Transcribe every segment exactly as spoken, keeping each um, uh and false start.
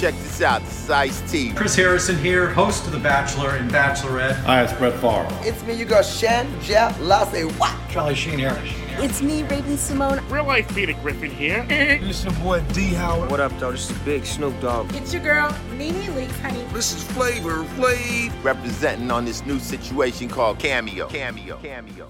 check this out. This is Ice-T. Chris Harrison here, host of The Bachelor and Bachelorette. Hi, it's Brett Favre. It's me, you got Shan, Jeff, Lassie, what? Charlie Sheen here. It's me, Raven Simone. Real life Peter Griffin here. This your boy D Howard. What up, though? This is Big Snoop Dogg. It's your girl, Nene Leakes, honey. This is Flavor Flav. Representing on this new situation called Cameo. Cameo. Cameo.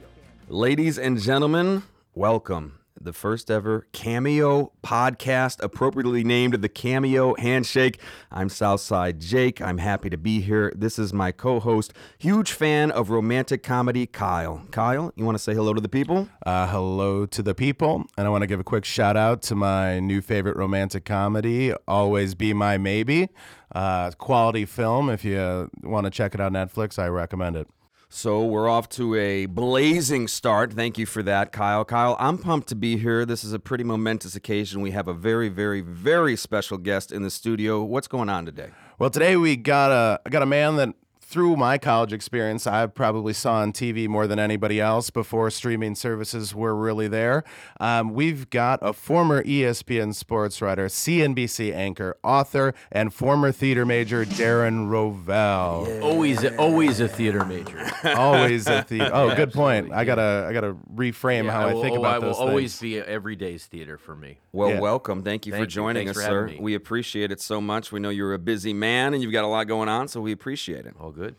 Ladies and gentlemen, welcome. The first ever Cameo podcast, appropriately named the Cameo Handshake. I'm Southside Jake. I'm happy to be here. This is my co-host, huge fan of romantic comedy, Kyle. Kyle, you want to say hello to the people? Uh, hello to the people. And I want to give a quick shout out to my new favorite romantic comedy, Always Be My Maybe. Uh, quality film. If you want to check it out on Netflix, I recommend it. So we're off to a blazing start. Thank you for that, Kyle. Kyle, I'm pumped to be here. This is a pretty momentous occasion. We have a very, very, very special guest in the studio. What's going on today? Well, today we got a got a man that, through my college experience, I probably saw on T V more than anybody else before streaming services were really there. Um, we've got a former E S P N sports writer, C N B C anchor, author, and former theater major, Darren Rovell. Yeah. Always, always a theater major. Always a theater. Oh, Yeah, good point. absolutely. I gotta, I gotta reframe Yeah, how I, will, think oh, about I will those always things. be a everyday's theater for me. Well, Yeah. welcome. Thank you Thank for you. joining Thanks us, for sir. having me. We appreciate it so much. We know you're a busy man and you've got a lot going on, so we appreciate it. All good.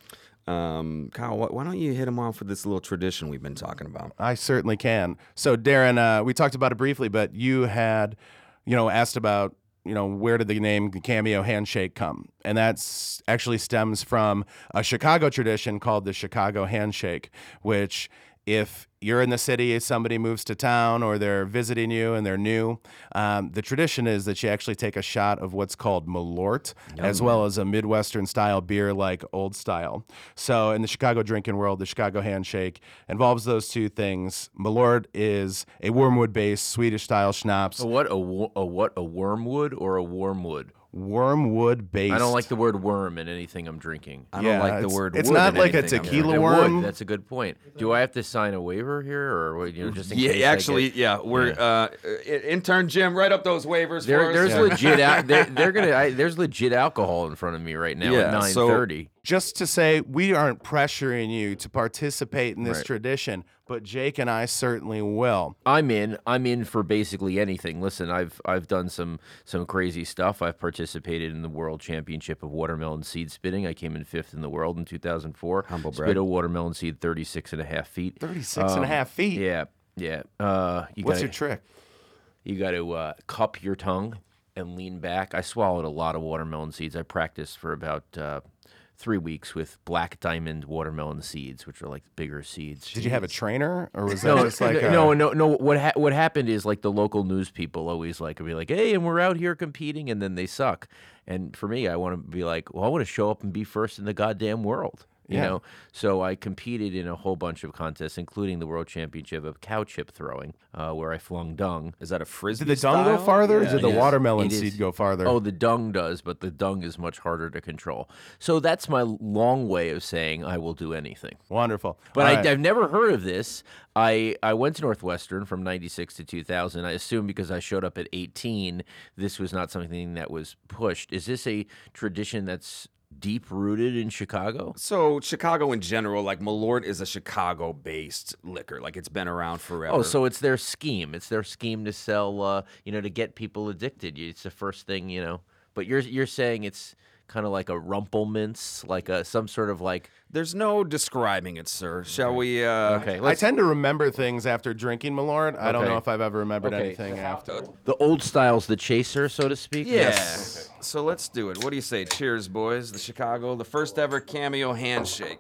Um, Kyle, why why don't you hit him off with this little tradition we've been talking about? I certainly can. So, Darren, uh, we talked about it briefly, but you had, you know, asked about, you know, where did the name Cameo Handshake come? And that's actually stems from a Chicago tradition called the Chicago Handshake, which if you're in the city, somebody moves to town or they're visiting you and they're new, um, the tradition is that you actually take a shot of what's called Malort, as well as a Midwestern style beer like Old Style. So in the Chicago drinking world, the Chicago Handshake involves those two things. Malort is a wormwood-based Swedish style schnapps. A what? A, wo- a what? A wormwood or a wormwood? Wormwood-based. I don't like the word worm in anything I'm drinking. I Yeah, don't like the it's- word it's wood not in like a anything I'm tequila doing. It worm. would. That's a good point. Do I have to sign a waiver here, or you know, just in Yeah, case? I actually, get- yeah. We're uh, uh, intern Jim. Write up those waivers There, for there's us. legit. Al- they're, they're gonna. I, there's legit alcohol in front of me right now Yeah, at nine so- thirty. Just to say, we aren't pressuring you to participate in this Right. tradition, but Jake and I certainly will. I'm in. I'm in for basically anything. Listen, I've I've done some some crazy stuff. I've participated in the World Championship of watermelon seed spitting. I came in fifth in the world in two thousand four. Humble Spit brag. a watermelon seed thirty-six and a half feet. thirty-six and a Um, half feet. Yeah, yeah. Uh, you What's gotta, your trick? You got to uh, cup your tongue and lean back. I swallowed a lot of watermelon seeds. I practiced for about uh, three weeks with Black Diamond watermelon seeds, which are like bigger seeds. Did you have a trainer, or was that No, just like a, no, no, no. What ha- what happened is like the local news people always like be like, "Hey, and we're out here competing," and then they suck. And for me, I want to be like, "Well, I want to show up and be first in the goddamn world." You Yeah. know, so I competed in a whole bunch of contests, including the World Championship of cow chip throwing, uh, where I flung dung. Is that a frisbee? Did the dung go style? farther, or Yeah, did the it is. watermelon It is. seed go farther? Oh, the dung does, but the dung is much harder to control. So that's my long way of saying I will do anything. Wonderful. But All I, right. I've never heard of this. I, I went to Northwestern from ninety-six to two thousand. I assume because I showed up at eighteen, this was not something that was pushed. Is this a tradition that's deep rooted in Chicago? So Chicago in general, like Malort is a Chicago-based liquor. Like it's been around forever. Oh, so it's their scheme. It's their scheme to sell, uh, you know, to get people addicted. It's the first thing, you know. But you're you're saying it's kind of like a rumplemints, like a some sort of like. There's no describing it, sir. Shall we? Uh, Okay, I let's, tend to remember things after drinking Malort. I don't Okay. know if I've ever remembered Okay. anything after. the old style's the chaser, so to speak. Yeah. Yes. So let's do it. What do you say? Cheers, boys. The Chicago, the first ever Cameo Handshake.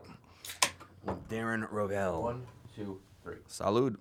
With Darren Rovell. One, two, three. Salud.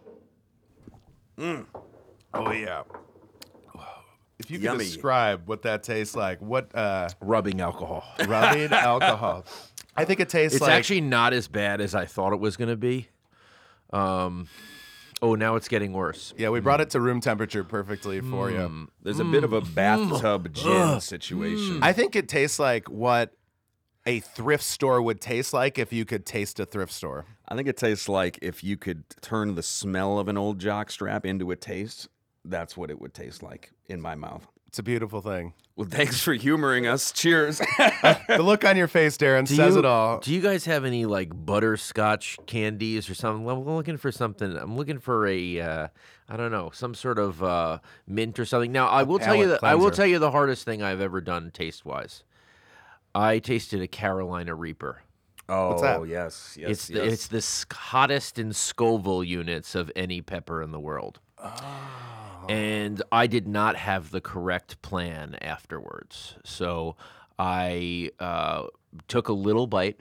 Oh yeah. If you could Yummy. describe what that tastes like, what uh, Rubbing alcohol. rubbing alcohol? I think it tastes It's like actually not as bad as I thought it was going to be. Um, oh, now it's getting worse. yeah. We brought it to room temperature perfectly for you. There's a bit of a bathtub gin situation. I think it tastes like what a thrift store would taste like if you could taste a thrift store. I think it tastes like if you could turn the smell of an old jockstrap into a taste, that's what it would taste like in my mouth. It's a beautiful thing. Well, thanks for humoring us. Cheers. The look on your face, Darren, Do says you, it all. Do you guys have any like butterscotch candies or something? I'm looking for something. I'm looking for a, uh, I don't know, some sort of uh, mint or something. Now, I will tell you palate that I will cleanser. tell you the hardest thing I've ever done taste wise. I tasted a Carolina Reaper. Oh, What's that? yes, yes, it's yes. the, it's the s- hottest in Scoville units of any pepper in the world. And I did not have the correct plan afterwards. So I uh, took a little bite,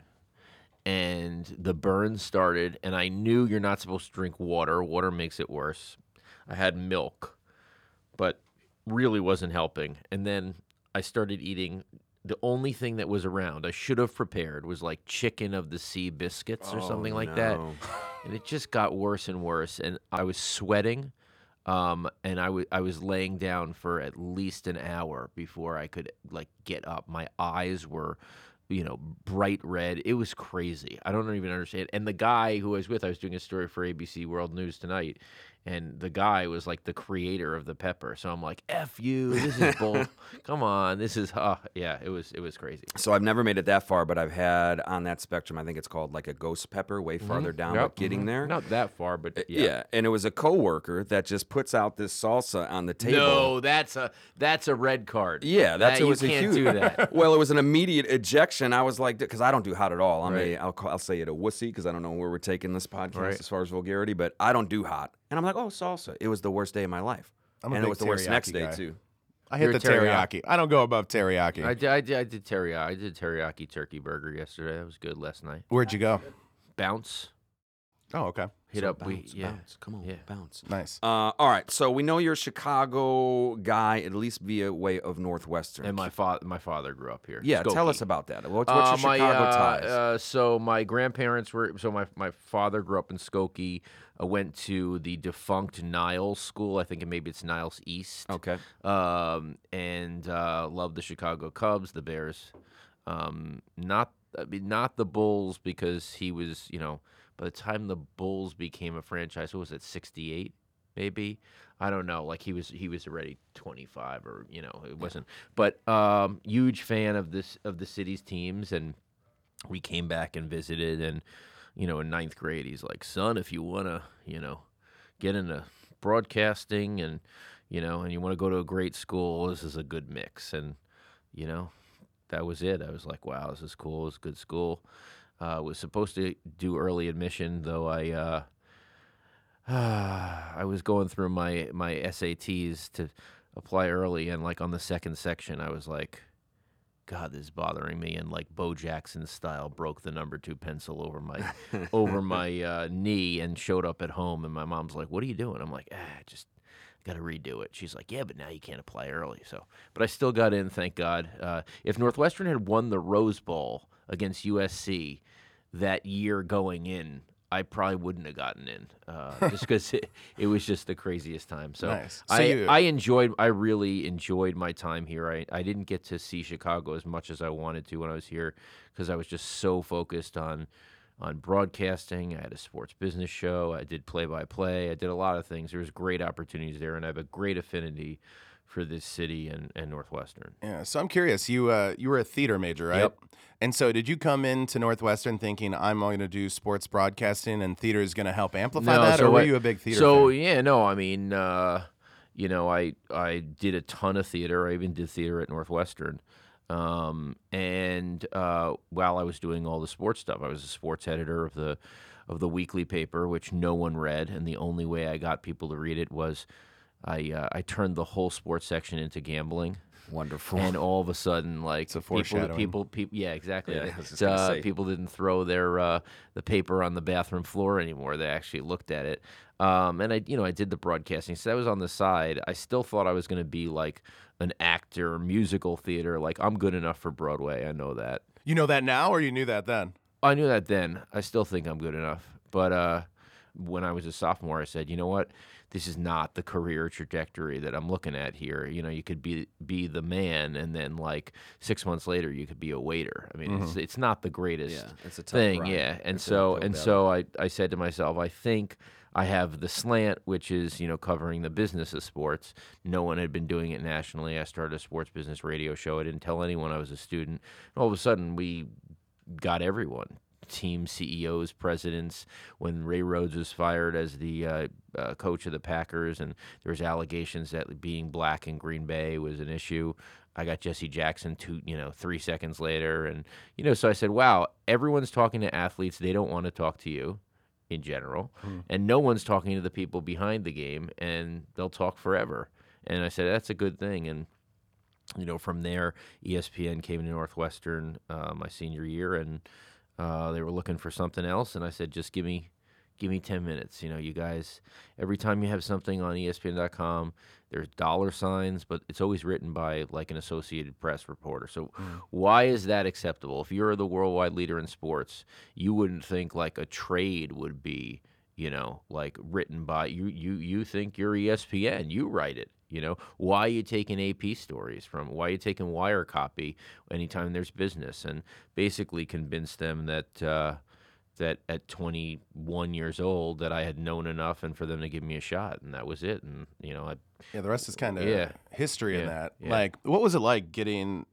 and the burn started, and I knew you're not supposed to drink water. Water makes it worse. I had milk, but really wasn't helping. And then I started eating. The only thing that was around I should have prepared was like chicken of the sea biscuits or Oh, something like that. no. And it just got worse and worse. And I was sweating. Um, and I wa- I was laying down for at least an hour before I could like get up. My eyes were, you know, bright red. It was crazy. I don't even understand. And the guy who I was with, I was doing a story for A B C World News Tonight, and the guy was like the creator of the pepper. So I'm like, F you, this is bull. Come on, this is, uh, yeah, it was it was crazy. So I've never made it that far, but I've had on that spectrum, I think it's called like a ghost pepper, way farther down, Yep. but getting there. Not that far, but Yeah. yeah. and it was a coworker that just puts out this salsa on the table. No, that's a that's a red card. Yeah, that's That- it was you a can't huge. do that. Well, it was an immediate ejection. I was like, because I don't do hot at all. I'm Right. a, I'll call, I'll say it a wussy because I don't know where we're taking this podcast Right. as far as vulgarity, but I don't do hot. And I'm like, oh, salsa. It was the worst day of my life, I'm a and it big was the worst next teriyaki day guy. too. I hit You're the a teriyaki. teriyaki. I don't go above teriyaki. I did, I did I did teriyaki. I did teriyaki turkey burger yesterday. That was good last night. Where'd you go? Bounce. Oh, okay. Hit So up. bounce, we yeah. bounce. Come on, Yeah. bounce. Nice. Uh, all right, so we know you're a Chicago guy, at least via way of Northwestern. And my father, my father grew up here. yeah, tell Skokie. us about that. What's, what's Uh, your my, Chicago uh, ties? Uh, so my grandparents were. So my my father grew up in Skokie. Uh, went to the defunct Niles School. I think maybe it's Niles East. okay. Um, and uh, loved the Chicago Cubs, the Bears. Um, not I mean, not the Bulls because he was, you know, by the time the Bulls became a franchise, what was it, sixty-eight, maybe? I don't know. Like he was he was already twenty-five, or you know, it wasn't. But um, huge fan of this of the city's teams, and we came back and visited, and you know, in ninth grade, he's like, son, if you wanna, you know, get into broadcasting and you know, and you want to go to a great school, this is a good mix. And, you know, that was it. I was like, wow, this is cool. It's a good school. I uh, was supposed to do early admission, though I uh, I was going through my, my S A Ts to apply early. And, like, on the second section, I was like, God, this is bothering me. And, like, Bo Jackson style, broke the number two pencil over my over my uh, knee and showed up at home. And my mom's like, what are you doing? I'm like, ah, just got to redo it. She's like, yeah, but now you can't apply early. So, but I still got in, thank God. Uh, if Northwestern had won the Rose Bowl against U S C that year going in, I probably wouldn't have gotten in, uh, just because it, it was just the craziest time. So, Nice. So I, you- I enjoyed, I really enjoyed my time here. I, I didn't get to see Chicago as much as I wanted to when I was here because I was just so focused on on broadcasting. I had a sports business show. I did play-by-play. I did a lot of things. There was great opportunities there, and I have a great affinity for this city and, and Northwestern. Yeah, so I'm curious. You uh, you were a theater major, right? Yep. And so, did you come into Northwestern thinking I'm going to do sports broadcasting and theater is going to help amplify that, so or were what- you a big theater? So fan? yeah, no, I mean, uh, you know, I I did a ton of theater. I even did theater at Northwestern. Um, and uh, while I was doing all the sports stuff, I was a sports editor of the of the weekly paper, which no one read, and the only way I got people to read it was I uh, I turned the whole sports section into gambling. Wonderful. And all of a sudden, like It's a people, foreshadowing. people, people, yeah, exactly. Yeah, I was just It's, gonna uh, say. people didn't throw their uh, the paper on the bathroom floor anymore. They actually looked at it. Um, and I, you know, I did the broadcasting, so that was on the side. I still thought I was going to be like an actor, musical theater. Like I'm good enough for Broadway. I know that. You know that now, or you knew that then? I knew that then. I still think I'm good enough. But uh, when I was a sophomore, I said, you know what? This is not the career trajectory that I'm looking at here. You know, you could be be the man, and then like six months later, you could be a waiter. I mean, it's it's not the greatest Yeah, it's a tough thing. ride. Yeah, and It's an so uphill and battle. so I I said to myself, I think I have the slant, which is, you know, covering the business of sports. No one had been doing it nationally. I started a sports business radio show. I didn't tell anyone I was a student. And all of a sudden, we got everyone. Team C E Os, presidents. When Ray Rhodes was fired as the uh, uh, coach of the Packers, and there was allegations that being black in Green Bay was an issue, I got Jesse Jackson two, you know, three seconds later, and you know, so I said, "Wow, everyone's talking to athletes. They don't want to talk to you, in general, hmm. and no one's talking to the people behind the game, and they'll talk forever." And I said, "That's a good thing." And you know, from there, E S P N came to Northwestern uh, my senior year, and Uh, they were looking for something else, and I said, just give me give me ten minutes. You know, you guys, every time you have something on E S P N dot com, there's dollar signs, but it's always written by, like, an Associated Press reporter. So mm. why is that acceptable? If you're the worldwide leader in sports, you wouldn't think, like, a trade would be, you know, like, written by, you you you think you're E S P N. You write it. You know, why are you taking A P stories from? Why are you taking wire copy anytime there's business? And basically convinced them that uh, that at twenty-one years old that I had known enough, and for them to give me a shot, and that was it. And you know, I yeah, the rest is kind of yeah, history yeah, in that. Yeah. Like, what was it like getting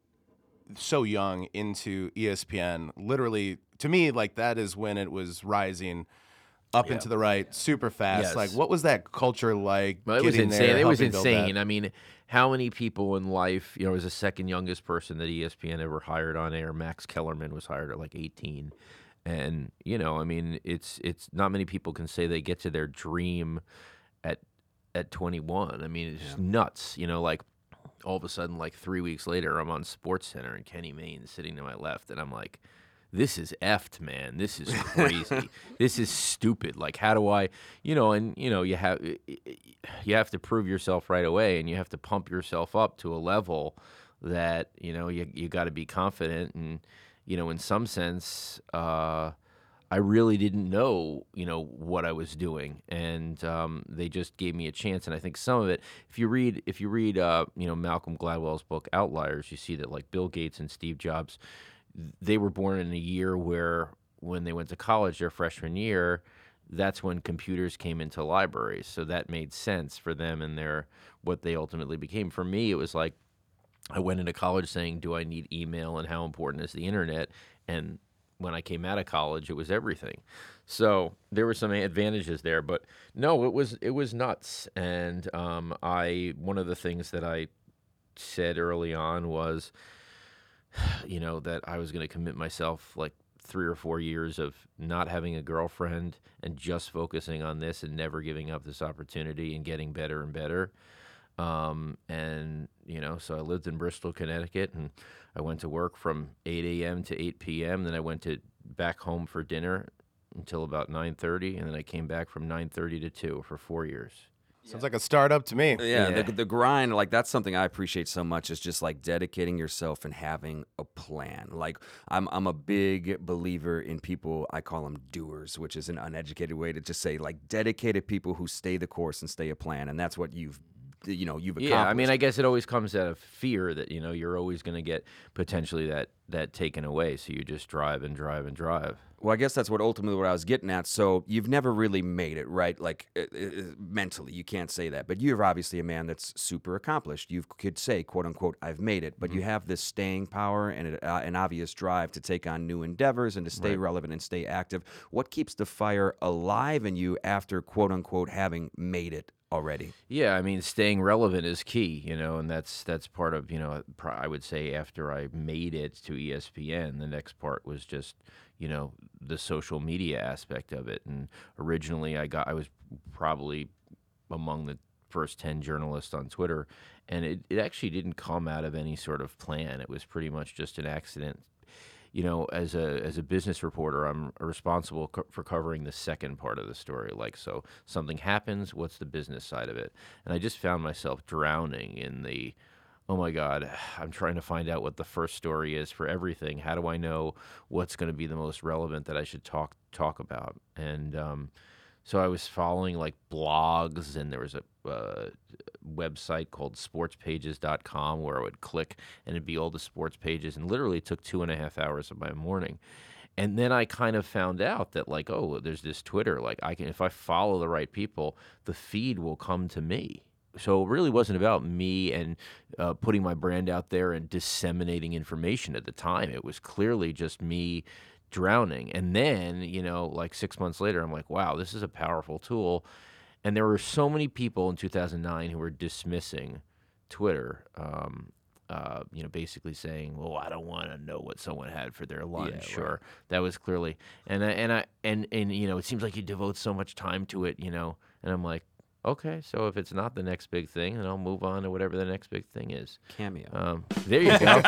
so young into E S P N? Literally, to me, like that is when it was rising up yeah. into the right, super fast. Yes. Like, what was that culture like? Well, it was getting insane. there, it was helping build insane. that? I mean, how many people in life, you know, I was the second youngest person that E S P N ever hired on air. Max Kellerman was hired at like eighteen. And, you know, I mean, it's it's not many people can say they get to their dream at at twenty-one. I mean, it's just yeah. nuts. You know, like all of a sudden, like three weeks later, I'm on SportsCenter and Kenny Mayne's sitting to my left, and I'm like, this is effed, man. This is crazy. This is stupid. Like, how do I, you know, and, you know, you have you have to prove yourself right away, and you have to pump yourself up to a level that, you know, you you got to be confident. And, you know, in some sense, uh, I really didn't know, you know, what I was doing. And um, they just gave me a chance. And I think some of it, if you read, if you read, uh, you know, Malcolm Gladwell's book, Outliers, you see that, like, Bill Gates and Steve Jobs, they were born in a year where when they went to college their freshman year, that's when computers came into libraries. So that made sense for them and their what they ultimately became. For me, it was like I went into college saying, do I need email and how important is the internet? And when I came out of college, it was everything. So there were some advantages there. But no, it was it was nuts. And um, I one of the things that I said early on was, you know, that I was going to commit myself like three or four years of not having a girlfriend and just focusing on this and never giving up this opportunity and getting better and better. Um, and, you know, so I lived in Bristol, Connecticut, and I went to work from eight a.m. to eight p.m. Then I went to back home for dinner until about nine thirty, and then I came back from nine thirty to two for four years. Sounds like a startup to me. Yeah, Yeah. The, the grind, like that's something I appreciate so much is just like dedicating yourself and having a plan. Like I'm I'm a big believer in people, I call them doers, which is an uneducated way to just say like dedicated people who stay the course and stay a plan. And that's what you've, you know, you've accomplished. Yeah, I mean, I guess it always comes out of fear that, you know, you're always going to get potentially that, that taken away. So you just drive and drive and drive. Well, I guess that's what ultimately what I was getting at. So you've never really made it, right? Like uh, uh, mentally, you can't say that. But you're obviously a man that's super accomplished. You could say, quote unquote, I've made it. But mm-hmm. you have this staying power and a, uh, an obvious drive to take on new endeavors and to stay Right. relevant and stay active. What keeps the fire alive in you after, quote unquote, having made it already? Yeah, I mean, staying relevant is key, you know, and that's that's part of, you know, pro- I would say after I made it to E S P N, the next part was just, you know, the social media aspect of it. And originally I got, I was probably among the first ten journalists on Twitter, and it, it actually didn't come out of any sort of plan. It was pretty much just an accident. You know, as a as a business reporter, I'm responsible co- for covering the second part of the story. Like, so something happens, what's the business side of it? And I just found myself drowning in the, oh my God, I'm trying to find out what the first story is for everything. How do I know what's going to be the most relevant that I should talk talk about? And um, so I was following like blogs, and there was a uh, website called sports pages dot com where I would click and it'd be all the sports pages, and literally it took two and a half hours of my morning. And then I kind of found out that like, oh, there's this Twitter. Like I can, if I follow the right people, the feed will come to me. So it really wasn't about me and uh, putting my brand out there and disseminating information at the time. It was clearly just me drowning. And then, you know, like six months later, I'm like, wow, this is a powerful tool. And there were so many people in two thousand nine who were dismissing Twitter, um, uh, you know, basically saying, well, I don't want to know what someone had for their lunch. Yeah, right. Or that was clearly, and I, and I, and, and, you know, it seems like you devote so much time to it, you know, and I'm like, okay, so if it's not the next big thing, then I'll move on to whatever the next big thing is. Cameo. Um, there you go.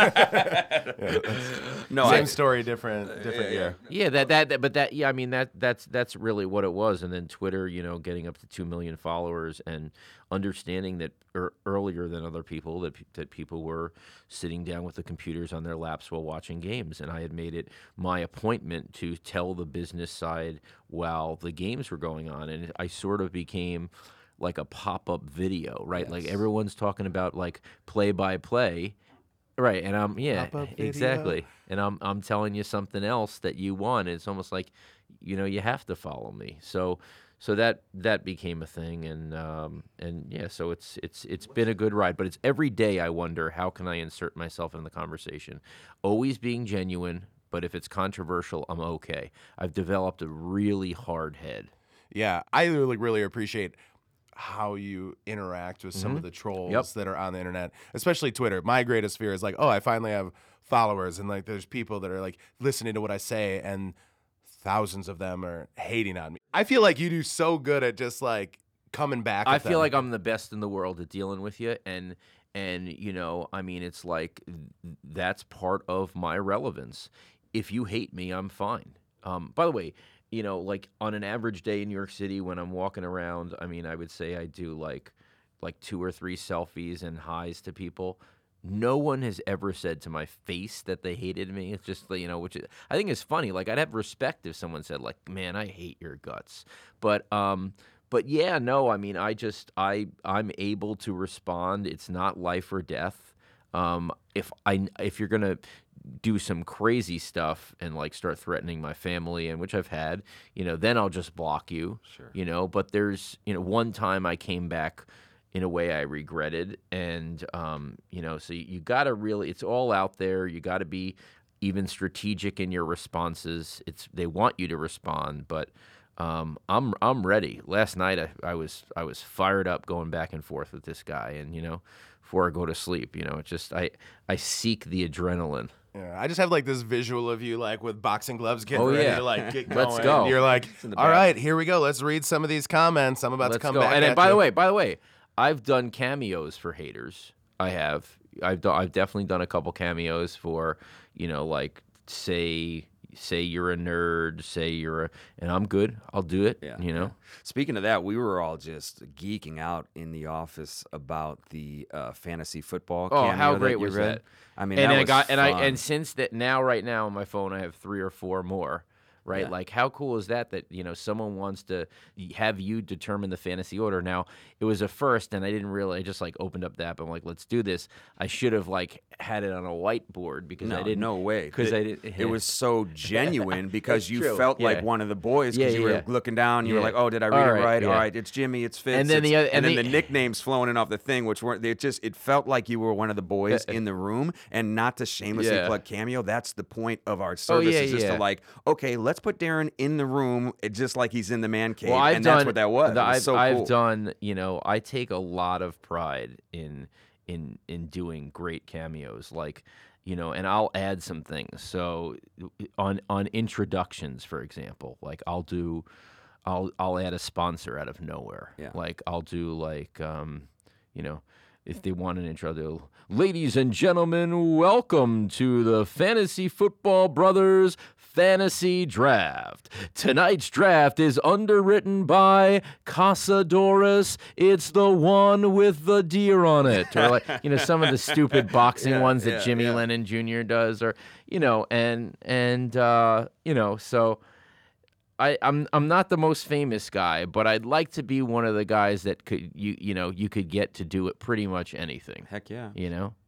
No, same I, story, different, different yeah, year. Yeah, that, that that but that yeah, I mean that that's that's really what it was. And then Twitter, you know, getting up to two million followers and understanding that er, earlier than other people that that people were sitting down with the computers on their laps while watching games, and I had made it my appointment to tell the business side while the games were going on, and I sort of became like a pop-up video, right? Yes. Like everyone's talking about like play-by-play, right? And I'm yeah, Pop-up video. exactly. And I'm I'm telling you something else that you want. It's almost like, you know, you have to follow me. So so that that became a thing, and um and yeah, so it's it's it's been a good ride. But it's every day I wonder, how can I insert myself in the conversation? Always being genuine, but if it's controversial, I'm okay. I've developed a really hard head. Yeah, I really really appreciate how you interact with some Mm-hmm. of the trolls Yep. that are on the internet, especially Twitter. My greatest fear is like, oh, I finally have followers, and like there's people that are like listening to what I say, and thousands of them are hating on me. I feel like you do so good at just like coming back. I at feel them. like I'm the best in the world at dealing with you, and and you know, I mean, it's like th- that's part of my relevance. If you hate me, I'm fine. Um, by the way, you know, like on an average day in New York City when I'm walking around, I mean, I would say I do like like two or three selfies and highs to people. No one has ever said to my face that they hated me. It's just, you know, which is, I think is funny. Like I'd have respect if someone said like, man, I hate your guts. But um but yeah, no, I mean, I just I I'm able to respond. It's not life or death. Um if I if you're going to do some crazy stuff and like start threatening my family, and which I've had, you know, then I'll just block you, Sure. you know, but there's, you know, one time I came back in a way I regretted. And, um, you know, so you, you got to really, it's all out there. You got to be even strategic in your responses. It's, they want you to respond, but um, I'm, I'm ready. Last night I, I was, I was fired up going back and forth with this guy, and, you know, before I go to sleep, you know, it's just, I, I seek the adrenaline. Yeah, I just have like this visual of you like with boxing gloves getting Oh, ready yeah. to like get going. Let's go. You're like, in the all back. right, here we go. Let's read some of these comments. I'm about Let's to come go. back. And, and at by you. the way, by the way, I've done cameos for haters. I have. I've done. I've definitely done a couple cameos for, you know, like say say you're a nerd, say you're a, and I'm good. I'll do it. Yeah, You know. yeah. Speaking of that, we were all just geeking out in the office about the uh, fantasy football. Oh, cameo how that great you was read. that? I mean, and that I was got and I fun. and since that now, right now on my phone, I have three or four more. Right, Yeah. like how cool is that? That you know someone wants to have you determine the fantasy order. Now it was a first, and I didn't really. I just like opened up the app. I'm like, let's do this. I should have like had it on a whiteboard because no, I didn't. no way. Because It- I didn't. It was so genuine because It's you true. felt like Yeah. one of the boys Yeah, because you yeah, were yeah. looking down. You were Yeah. like, "Oh, did I read All it right, right? yeah. All right, it's Jimmy, it's Fitz." And then it's- the other- and, and then the- the nicknames flowing in off the thing, which weren't. It just it felt like you were one of the boys in the room, and not to shamelessly Yeah. plug Cameo. That's the point of our service. yeah, is just yeah. to like, okay, let's put Darren in the room, it- just like he's in the man cave, Well, I've and done, that's what that was. the- It was I've, so I've cool. done, you know, I take a lot of pride in in in doing great cameos, like, you know, and I'll add some things. So on on introductions, for example, like I'll do, I'll I'll add a sponsor out of nowhere. Yeah. Like I'll do like, um, you know. If they want an intro, they'll, ladies and gentlemen, welcome to the Fantasy Football Brothers Fantasy Draft. Tonight's draft is underwritten by Casadores. It's the one with the deer on it. Or like, you know, some of the stupid boxing Yeah, ones that yeah, Jimmy yeah. Lennon Junior does, or, you know, and, and uh, you know, so... I, I'm I'm not the most famous guy, but I'd like to be one of the guys that could you you know you could get to do it pretty much anything. Heck yeah. You know.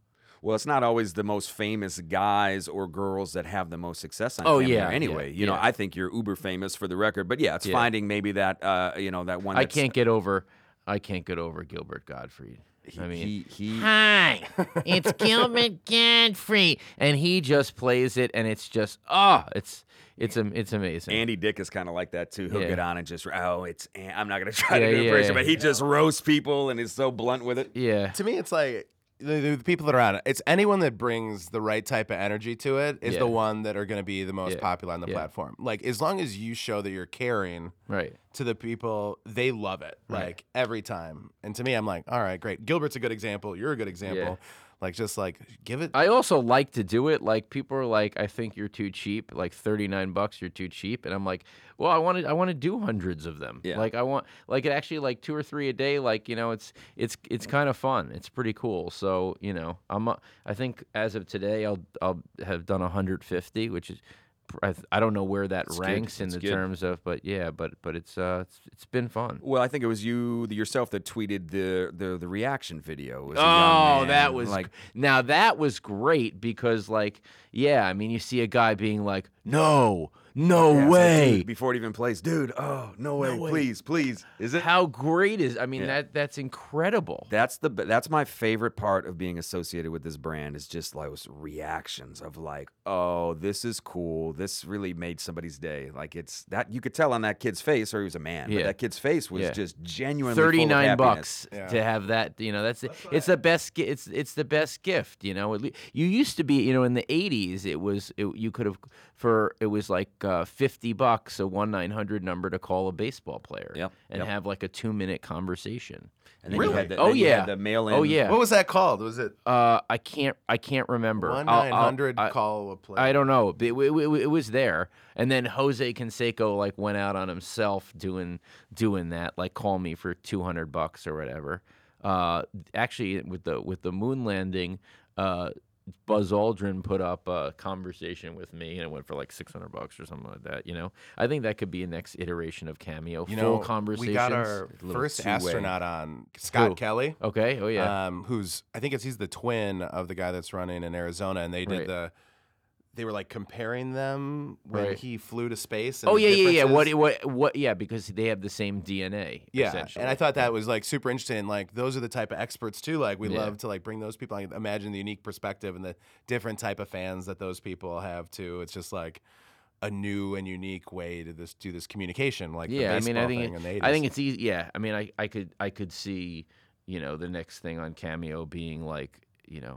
Well, it's not always the most famous guys or girls that have the most success on Oh, Cameo yeah, anyway. yeah, you know, yeah. I think you're uber famous for the record, but yeah, it's Yeah. finding maybe that uh, you know, that one I that's, can't get over. I can't get over Gilbert Gottfried. he, I mean, he, he hi, it's Gilbert Gottfried, and he just plays it, and it's just oh, it's it's am- it's amazing. Andy Dick is kind of like that too. He'll Yeah. get on and just, oh, it's, I'm not going to try Yeah, to do yeah, impression, yeah. but he just roasts people and is so blunt with it. yeah, To me, it's like the, the people that are on it. It's anyone that brings the right type of energy to it is Yeah. the one that are going to be the most Yeah. popular on the Yeah. platform. Like as long as you show that you're caring right. to the people, they love it. Like every time. And to me, I'm like, all right, great. Gilbert's a good example. You're a good example. Yeah. Like just like give it. I also like to do it. Like people are like, I think you're too cheap. Like thirty nine bucks, you're too cheap. And I'm like, well, I want to, I want to do hundreds of them. Yeah. Like I want, like it actually like two or three a day. Like you know, it's it's it's kind of fun. It's pretty cool. So you know, I'm uh, I think as of today, I'll I'll have done one hundred fifty, which is. I, th- I don't know where that It's good. ranks in It's the good. terms of, but yeah, but but it's uh it's, it's been fun. Well, I think it was you yourself that tweeted the the, the reaction video. It was a young Oh, man, that was like, now that was great because like yeah, I mean you see a guy being like, no, no yeah, it's like, way. dude, before it even plays, dude, oh, no way, please, please. Is it? How great is I mean Yeah. that that's incredible. That's the that's my favorite part of being associated with this brand is just like those reactions of like, oh, this is cool. This really made somebody's day. Like it's that you could tell on that kid's face, or he was a man, Yeah. but that kid's face was Yeah. just genuinely full of thirty nine happiness. bucks Yeah. to have that, you know. That's, it's the best. gi- It's it's the best gift, you know. At lea- You used to be, you know, in the eighties, it was it, you could have for it was like uh, fifty bucks a one nine hundred number to call a baseball player, Yep, and yep. have like a two minute conversation. And then Really? you had the, Oh, then you had yeah. the mail in. Oh yeah. What was that called? Was it Uh, I can't I can't remember. one I'll- nine I'll- hundred I- call a play? I don't know. But It, it, it, it was there, and then Jose Canseco like went out on himself doing doing that, like call me for two hundred bucks or whatever. Uh, actually, with the with the moon landing, uh, Buzz Aldrin put up a conversation with me, and it went for like six hundred bucks or something like that. You know, I think that could be a next iteration of Cameo. You full know, conversations. we got our little first two-way. astronaut on, Scott Who? Kelly. Okay. Oh yeah. Um, who's I think it's he's the twin of the guy that's running in Arizona, and they did Right. the. They were like comparing them when Right. he flew to space. And oh the yeah, yeah, yeah. What, differences. what, what? Yeah, because they have the same D N A. Yeah, essentially. and I thought that was like super interesting. Like those are the type of experts too. Like we Yeah. love to like bring those people. Like, imagine the unique perspective and the different type of fans that those people have too. It's just like a new and unique way to this do this communication. Like the yeah, I mean, I baseball think thing it, in the eighties. I think it's easy. Yeah, I mean, I, I could I could see, you know, the next thing on Cameo being like, you know,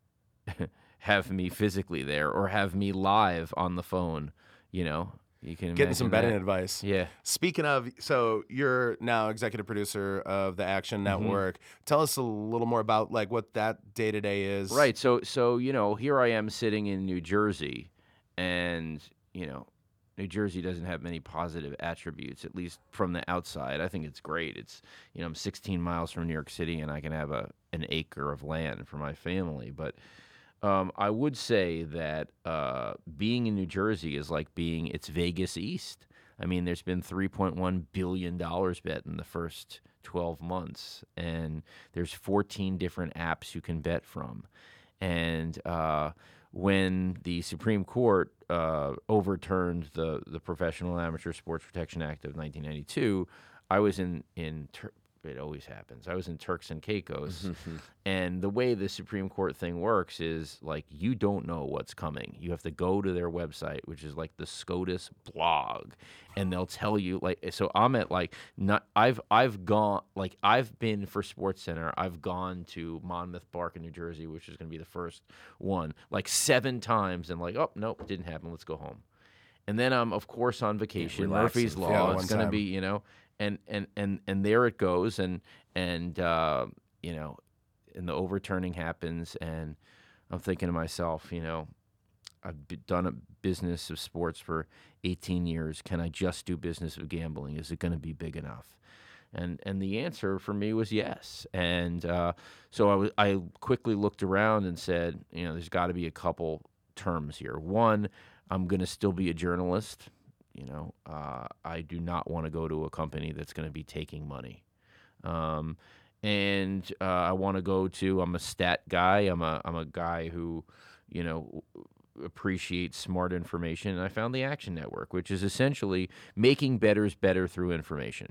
have me physically there or have me live on the phone. You know, you can getting some imagine betting that. advice. Yeah. Speaking of, so you're now executive producer of the Action Mm-hmm. Network. Tell us a little more about like what that day to day is. Right. So so you know, here I am sitting in New Jersey, and you know, New Jersey doesn't have many positive attributes, at least from the outside. I think it's great. It's you know, I'm sixteen miles from New York City, and I can have a an acre of land for my family. But um, I would say that uh, being in New Jersey is like being it's Vegas East. I mean, there's been three point one billion dollars bet in the first twelve months, and there's fourteen different apps you can bet from. And uh, when the Supreme Court uh, overturned the, the Professional and Amateur Sports Protection Act of nineteen ninety-two, I was in, in Tur- it always happens. I was in Turks and Caicos, and the way the Supreme Court thing works is like you don't know what's coming. You have to go to their website, which is like the SCOTUS blog, and they'll tell you like. So I'm at like not. I've I've gone like I've been for Sports Center. I've gone to Monmouth Park in New Jersey, which is going to be the first one, like seven times, and like oh nope, didn't happen. Let's go home. And then I'm of course on vacation. relax Murphy's and Law. feel It's one going to time. be you know. And, and and and there it goes, and and uh, you know, and the overturning happens, and I'm thinking to myself, you know, I've be- done a business of sports for eighteen years. Can I just do business of gambling? Is it going to be big enough? And and the answer for me was yes. And uh, so I was I quickly looked around and said, you know, there's got to be a couple terms here. One, I'm going to still be a journalist. You know, uh, I do not want to go to a company that's going to be taking money. Um, and uh, I want to go to. I'm a stat guy. I'm a I'm a guy who, you know, appreciates smart information. And I found the Action Network, which is essentially making bettors better through information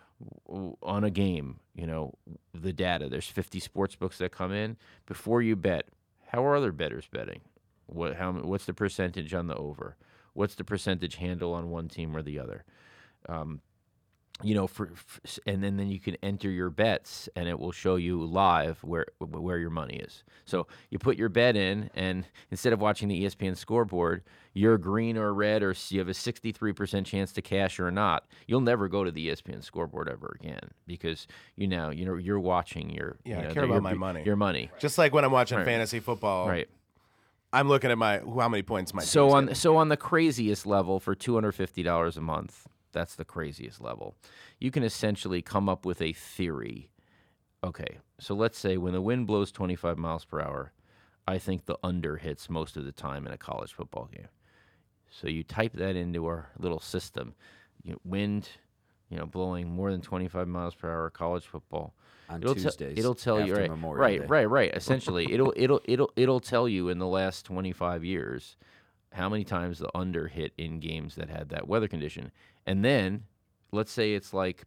on a game. You know, the data. There's fifty sports books that come in before you bet. How are other bettors betting? What how what's the percentage on the over? What's the percentage handle on one team or the other? Um, you know, for, for and then, then you can enter your bets, and it will show you live where where your money is. So you put your bet in, and instead of watching the E S P N scoreboard, you're green or red, or you have a sixty-three percent chance to cash or not. You'll never go to the E S P N scoreboard ever again because you know you know you're watching your Yeah, you know, I care your, about my money. Your money, Just like when I'm watching Right. fantasy football. right? I'm looking at my how many points my So team's on getting. so on the craziest level for two hundred fifty dollars a month, that's the craziest level. You can essentially come up with a theory. Okay, so let's say when the wind blows twenty-five miles per hour, I think the under hits most of the time in a college football game. So you type that into our little system. You know, wind, you know, blowing more than twenty-five miles per hour college football. On it'll Tuesdays, Te- it'll tell you after right, Memorial right, Day. right, right. Essentially, it'll it'll it'll it'll tell you in the last twenty-five years how many times the under hit in games that had that weather condition, and then let's say it's like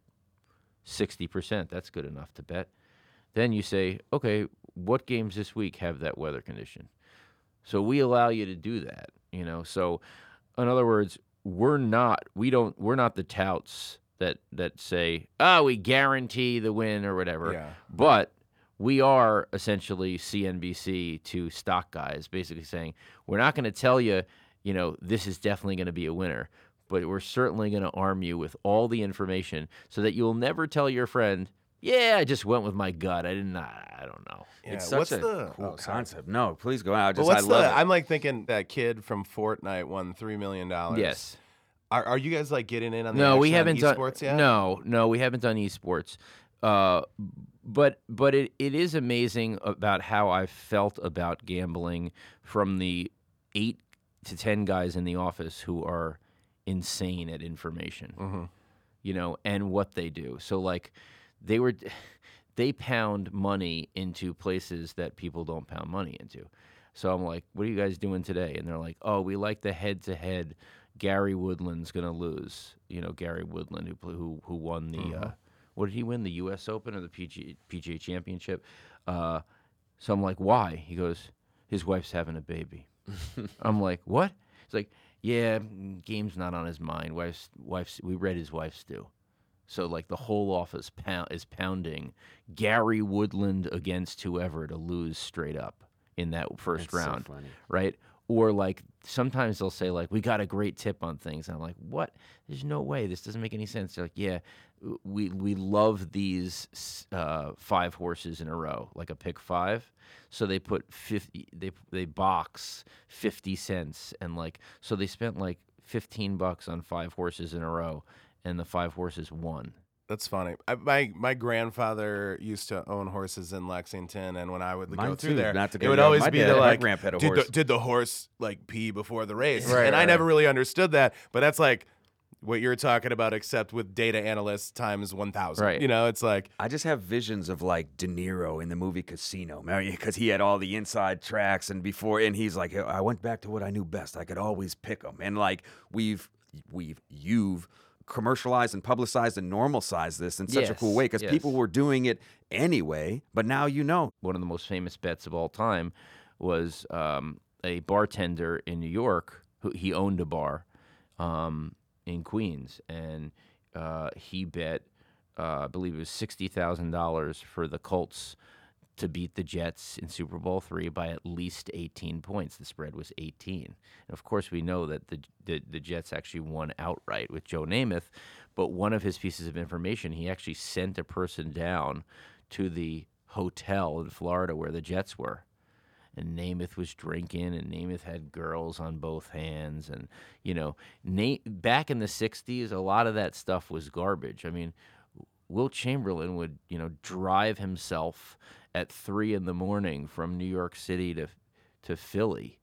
sixty percent. That's good enough to bet. Then you say, okay, what games this week have that weather condition? So we allow you to do that. You know, so in other words, we're not we don't we're not the touts that that say, oh, we guarantee the win or whatever. Yeah. But we are essentially C N B C to stock guys, basically saying, we're not going to tell you, you know, this is definitely going to be a winner, but we're certainly going to arm you with all the information so that you'll never tell your friend, yeah, I just went with my gut. I didn't, I don't know. Yeah, It's such what's a the cool oh, sorry. concept. No, please go out. But Just what's I love the? it. I'm like thinking that kid from Fortnite won three million dollars. Yes. Are, are you guys like getting in on the No, we action on haven't done esports yet? No, no, we haven't done esports. Uh, but but it, it is amazing about how I felt about gambling from the eight to ten guys in the office who are insane at information, Mm-hmm. you know, and what they do. So like, they were they pound money into places that people don't pound money into. So I'm like, what are you guys doing today? And they're like, oh, we like the head to head. Gary Woodland's gonna lose. You know, Gary Woodland who who who won the Mm-hmm. uh, what did he win? The U S Open or the P G A, P G A Championship? Uh, so I'm like, why? He goes, his wife's having a baby. I'm like, what? He's like, yeah, game's not on his mind. Wife's wife's. We read his wife's due. So like the whole office pound, is pounding Gary Woodland against whoever to lose straight up in that first That's so round, funny. right? Or like sometimes they'll say like, we got a great tip on things. And I'm like, what? There's no way. This doesn't make any sense. They're like, yeah, we we love these uh, five horses in a row, like a pick five. So they put fifty. They they box fifty cents, and like so they spent like fifteen bucks on five horses in a row, and the five horses won. That's funny. I, my my grandfather used to own horses in Lexington, and when I would Mine go through too, there, not to it go would down. always My be dad- the my like, grandpa had a did, horse. The, did the horse like pee before the race? Right, and I right, never right. really understood that. But that's like what you're talking about, except with data analysts times one thousand. Right. You know, it's like I just have visions of like De Niro in the movie Casino, because he had all the inside tracks, and before, and he's like, I went back to what I knew best. I could always pick them, and like we've we've you've commercialized and publicized and normalized this in such a Yes, cool way because yes. people were doing it anyway. But now you know. One of the most famous bets of all time was um, a bartender in New York who he owned a bar um, in Queens, and uh, he bet, uh, I believe it was sixty thousand dollars for the Colts to beat the Jets in Super Bowl three by at least eighteen points. The spread was eighteen. And of course, we know that the, the the Jets actually won outright with Joe Namath. But one of his pieces of information, he actually sent a person down to the hotel in Florida where the Jets were. And Namath was drinking, and Namath had girls on both hands. And, you know, Na- back in the sixties, a lot of that stuff was garbage. I mean, Wilt Chamberlain would, you know, drive himself at three in the morning from New York City to to Philly,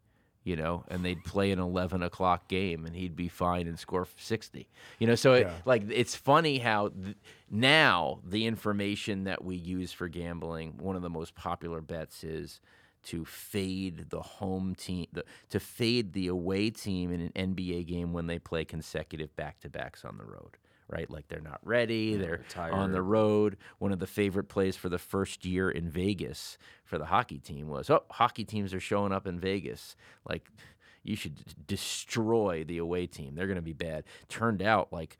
you know, and they'd play an eleven o'clock game, and he'd be fine and score sixty. You know, so it, Yeah. like it's funny how th- now the information that we use for gambling, one of the most popular bets is to fade the home team, the, to fade the away team in an N B A game when they play consecutive back-to-backs on the road. Right, like they're not ready, they're tired. on the road. One of the favorite plays for the first year in Vegas for the hockey team was, oh, hockey teams are showing up in Vegas. Like, you should d- destroy the away team. They're going to be bad. Turned out, like,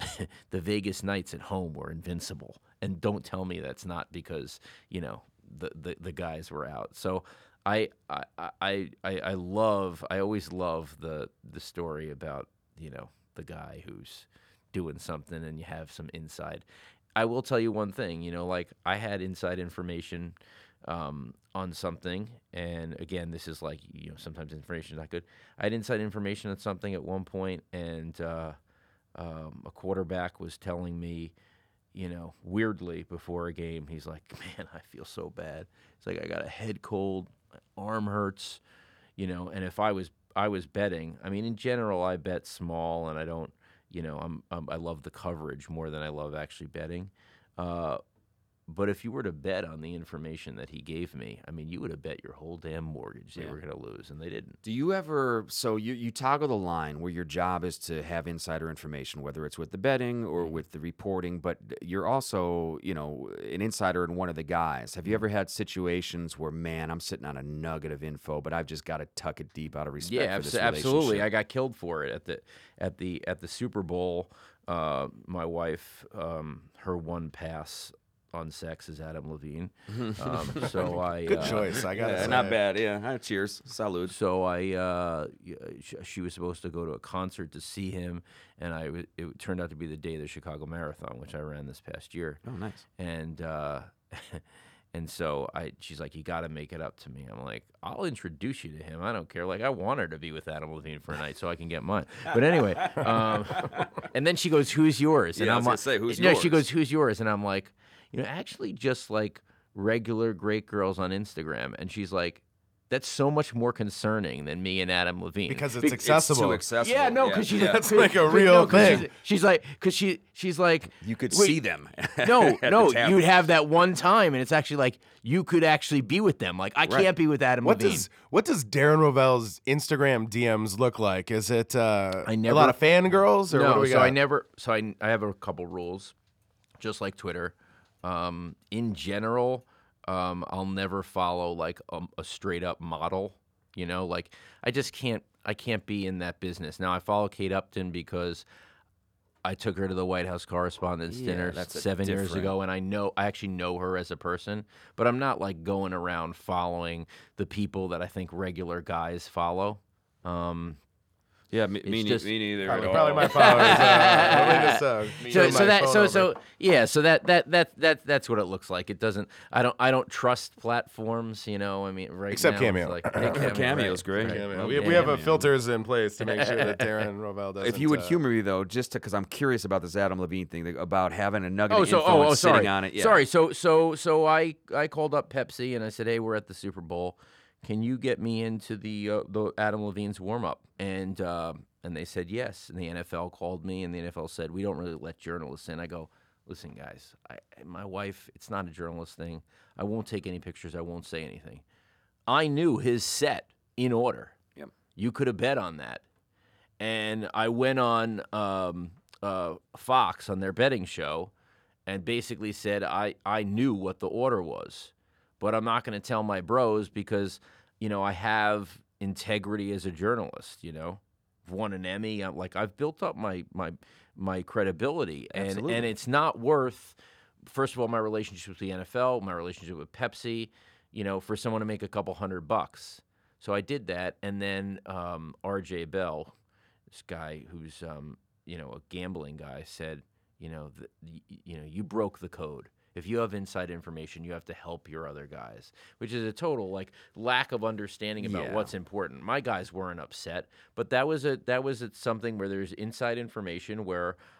the Vegas Knights at home were invincible. And don't tell me that's not because, you know, the, the, the guys were out. So I I, I I I love, I always love the the story about, you know, the guy who's doing something and you have some inside. I will tell you one thing, you know, like I had inside information um, on something, and again, this is like, you know, sometimes information is not good. I had inside information on something at one point, and uh, um, a quarterback was telling me, you know, weirdly before a game, he's like, man, I feel so bad. It's like, I got a head cold, my arm hurts, you know, and if I was, I was betting, I mean, in general, I bet small, and I don't, you know, I'm, I'm I love the coverage more than I love actually betting. Uh, but if you were to bet on the information that he gave me, I mean, you would have bet your whole damn mortgage they Yeah. were going to lose, and they didn't. Do you ever, so you, you toggle the line where your job is to have insider information, whether it's with the betting or with the reporting, but you're also, you know, an insider in one of the guys. Have you ever had situations where, man, I'm sitting on a nugget of info, but I've just got to tuck it deep out of respect Yeah, for this abso- absolutely. relationship? I got killed for it at the at the at the Super Bowl. Uh, my wife, um, her one pass on sex is Adam Levine. Um, so I Good uh, choice. I gotta Yeah, say. not bad, yeah. Uh, cheers. Salud. So I, uh, y- sh- she was supposed to go to a concert to see him, and I w- it turned out to be the day of the Chicago Marathon, which I ran this past year. Oh, nice. And uh, and so I, she's like, you got to make it up to me. I'm like, I'll introduce you to him. I don't care. Like, I want her to be with Adam Levine for a night so I can get mine. But anyway, um, and then she goes, who's yours? And Yeah, I I'm was gonna like, say, who's no, yours? she goes, who's yours? And I'm like, you know, actually just like regular great girls on Instagram. And she's like, that's so much more concerning than me and Adam Levine. Because it's Be- accessible. It's too accessible. yeah, no, because she's That's cause- like a cause- real no, 'cause thing. She's, she's like, because she, she's like, You could wait, see them. no, at no, the tavern. you'd have that one time, and it's actually like you could actually be with them. Like I Right. can't be with Adam What Levine. does what does Darren Rovell's Instagram D Ms look like? Is it uh, I a never- lot of fangirls or no, what do we so got? I never. So I, I have a couple rules, just like Twitter. Um, in general, um, I'll never follow like a, a straight up model. You know, like I just can't. I can't be in that business. Now I follow Kate Upton because I took her to the White House Correspondents' Yeah, Dinner that's a seven years different- ago, and I know I actually know her as a person. But I'm not like going around following the people that I think regular guys follow. Um, Yeah, me, It's me, ne- just- me neither. Probably, at probably all. my followers. Uh, let me just, uh, so, turn so my that phone so over. so yeah so that that that that that's what it looks like. It doesn't. I don't I don't trust platforms. You know. I mean, right Except now, Cameo. It's like, yeah, Cameo, Cameo's right, great. right. Yeah, man. Love we, Cameo. we have a Cameo. filters in place to make sure that Darren Rovell doesn't. If you would uh, humor me though, just because I'm curious about this Adam Levine thing like, about having a nugget Oh, of so info oh, and oh, sitting sorry, on it. Yeah. sorry. So so so I I called up Pepsi and I said, hey, we're at the Super Bowl. Can you get me into the uh, the Adam Levine's warm up? And um, and they said yes. And the N F L called me, and the N F L said we don't really let journalists in. I go, listen, guys, I, my wife, it's not a journalist thing. I won't take any pictures. I won't say anything. I knew his set in order. Yep. You could have bet on that. And I went on um, uh, Fox on their betting show and basically said I, I knew what the order was, but I'm not going to tell my bros because, you know, I have integrity as a journalist, you know. I've won an Emmy. I'm like, I've built up my my my credibility. And, Absolutely. and it's not worth, first of all, my relationship with the N F L, my relationship with Pepsi, you know, for someone to make a couple hundred bucks. So I did that. And then um, R J Bell, this guy who's, um, you know, a gambling guy, said, you know, the, y- you know, you broke the code. If you have inside information, you have to help your other guys, which is a total like lack of understanding about Yeah. what's important. My guys weren't upset, but that was a that was a, something where there's inside information where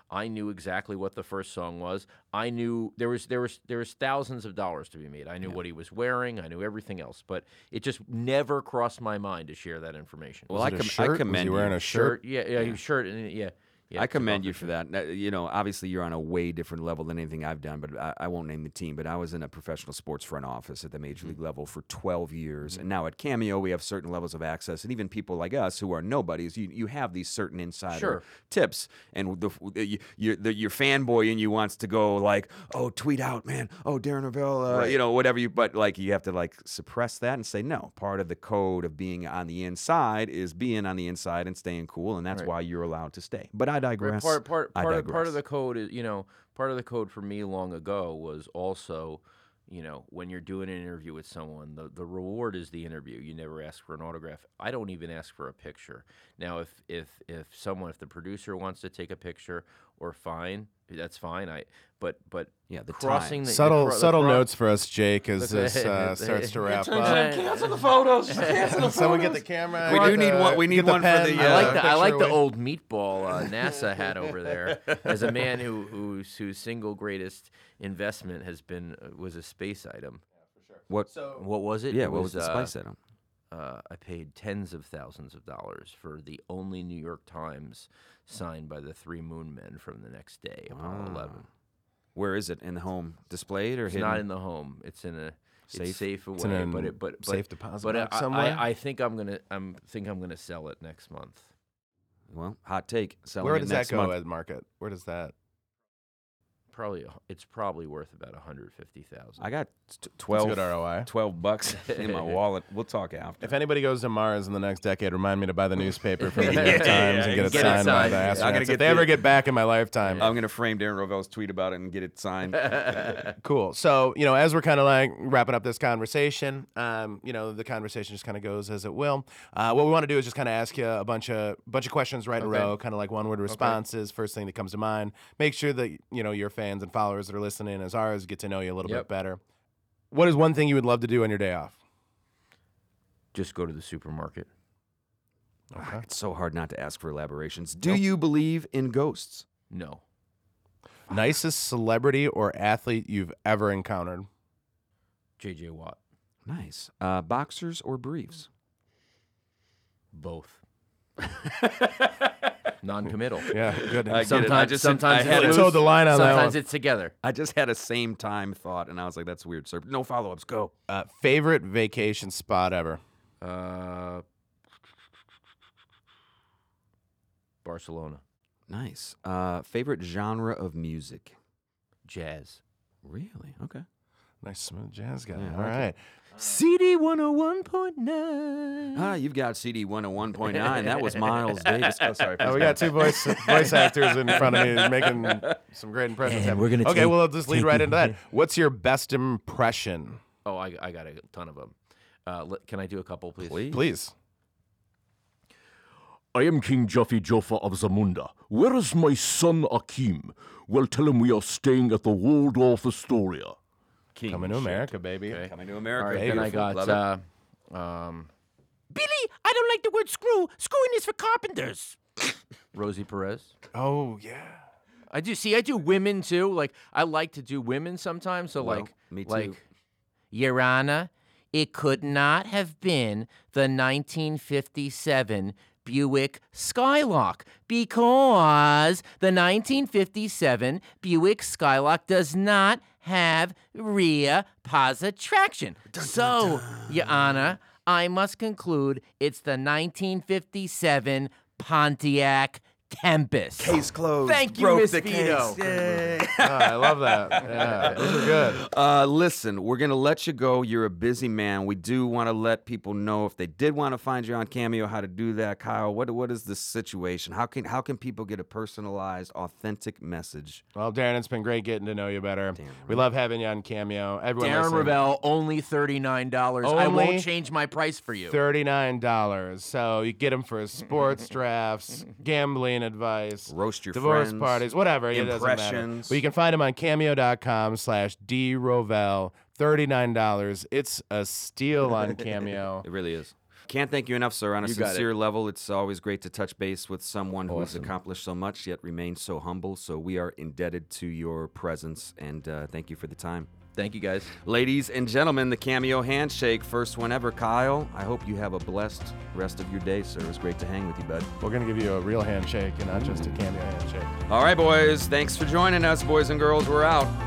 I knew exactly what the first song was. I knew there was there was there was thousands of dollars to be made. I knew yeah. what he was wearing. I knew everything else, but it just never crossed my mind to share that information. Well, I, com- I commend was he wearing you. a shirt. shirt yeah, yeah, yeah. shirt, and yeah. Yeah, I commend you for that. You know, obviously you're on a way different level than anything I've done, but I, I won't name the team, but I was in a professional sports front office at the major league level for twelve years. Mm-hmm. And now at Cameo, we have certain levels of access. And even people like us who are nobodies, you, you have these certain insider sure. tips. And the, the, you, the, your fanboy in you wants to go like, oh, tweet out, man. Oh, Darren Rovell, uh, right. you know, whatever you, but like you have to like suppress that and say, no, part of the code of being on the inside is being on the inside and staying cool. And that's right. why you're allowed to stay. But I digress. Part, part, I part, of, digress. part of the code is, you know, part of the code for me long ago was also, you know, when you're doing an interview with someone, the, the reward is the interview. You never ask for an autograph. I don't even ask for a picture. Now, if if if someone, if the producer wants to take a picture, or fine, that's fine. I but but yeah, the crossing time. the subtle the, the subtle cro- notes for us, Jake, as this uh, starts to wrap up. Cancel the photos. Cancel the Someone photos. get the camera. We get do need the- one. We need get the one for pen. the. I Uh, like the I like the picture old meatball uh, NASA had over there. As a man who whose whose single greatest investment has been uh, was a space item. What? What was it? Yeah. It What was the uh, spice item? Uh, I paid tens of thousands of dollars for the only New York Times signed by the three Moon Men from the next day, Apollo Ah. eleven. Where is it? In the home displayed or It's hidden? not in the home. It's in a Safe? It's safe away. It's in a but it, but, but safe deposit But box I, somewhere? I, I think I'm gonna I'm think I'm gonna sell it next month. Well, hot take. Selling Where it does next that go month. at market? Where does that? Probably a- it's probably worth about a hundred fifty thousand. I got t- That's twelve. good R O I. Twelve bucks in my wallet. We'll talk after. If anybody goes to Mars in the next decade, remind me to buy the newspaper from the New Yeah, York Times yeah, and get it get it signed by signed. the Yeah. astronauts. I'm gonna if get they the- ever get back in my lifetime. I'm gonna frame Darren Rovell's tweet about it and get it signed. Cool. So, you know, as we're kind of like wrapping up this conversation, um, you know, the conversation just kind of goes as it will. Uh, what we want to do is just kind of ask you a bunch of bunch of questions right in a Okay. row, kind of like one word responses. First thing that comes to mind. Make sure that you know your fans and followers that are listening, as ours, get to know you a little Yep. bit better. What is one thing you would love to do on your day off? Just go to the supermarket. Ah, it's so hard not to ask for elaborations. Do you believe in ghosts? No. Nicest celebrity or athlete you've ever encountered? J J Watt. Nice. Uh, boxers or briefs? Both. Non-committal. Yeah, good. I get it. I Sometimes, just- sometimes I had it's to toe the line on that Sometimes one. it's together. I just had a same time thought, and I was like, "That's weird." So no follow-ups. Go. Uh, favorite vacation spot ever? Uh, Barcelona. Nice. Uh, favorite genre of music? Jazz. Really? Okay. Nice smooth jazz guy. Yeah, I All like it. right. C D one oh one point nine. Ah, you've got C D one oh one point nine. That was Miles Davis. Oh, sorry. Oh, we got two voice voice actors in front of me making some great impressions. And we're gonna okay, take- well, let's just lead right into that. What's your best impression? Oh, I, I got a ton of them. Uh, let, can I do a couple, please? Please. Please. I am King Jaffe Joffa of Zamunda. Where is my son Akim? Well, tell him we are staying at the Waldorf Astoria. King Coming to shit. America, baby. Okay. Coming to All America. right, then I Beautiful. got Love it. uh, um, Billy, I don't like the word screw. Screwing is for carpenters. Rosie Perez. Oh, yeah. I do see. I do women too. Like I like to do women sometimes. So Well, like, me too. like, Your Honor, it could not have been the nineteen fifty-seven Buick Skylark because the nineteen fifty-seven Buick Skylark does not have rear posit traction. So, Your Honor, I must conclude it's the nineteen fifty-seven Pontiac Tempest. Case closed. Thank you, Broke Miss the Vito. case. Yay. Oh, I love that. Yeah, those are good. Uh, listen, we're going to let you go. You're a busy man. We do want to let people know if they did want to find you on Cameo, how to do that. Kyle, what what is the situation? How can how can people get a personalized, authentic message? Well, Darren, it's been great getting to know you better. We love having you on Cameo. Everyone Darren listening, Rovell, only thirty-nine dollars. I Only won't change my price for you. thirty-nine dollars. So you get them for sports drafts, gambling advice, Roast your divorce friends, parties, whatever. It doesn't matter. impressions. But you can find them on cameo.com slash D Rovell. thirty-nine dollars. It's a steal on Cameo. It really is. Can't thank you enough, sir. On a You got sincere it. level, it's always great to touch base with someone who has Awesome. accomplished so much yet remains so humble. So we are indebted to your presence, and uh, thank you for the time. Thank you, guys. Ladies and gentlemen, the Cameo Handshake, first one ever. Kyle, I hope you have a blessed rest of your day, sir. It was great to hang with you, bud. We're going to give you a real handshake and not just a cameo handshake. All right, boys. Thanks for joining us, boys and girls. We're out.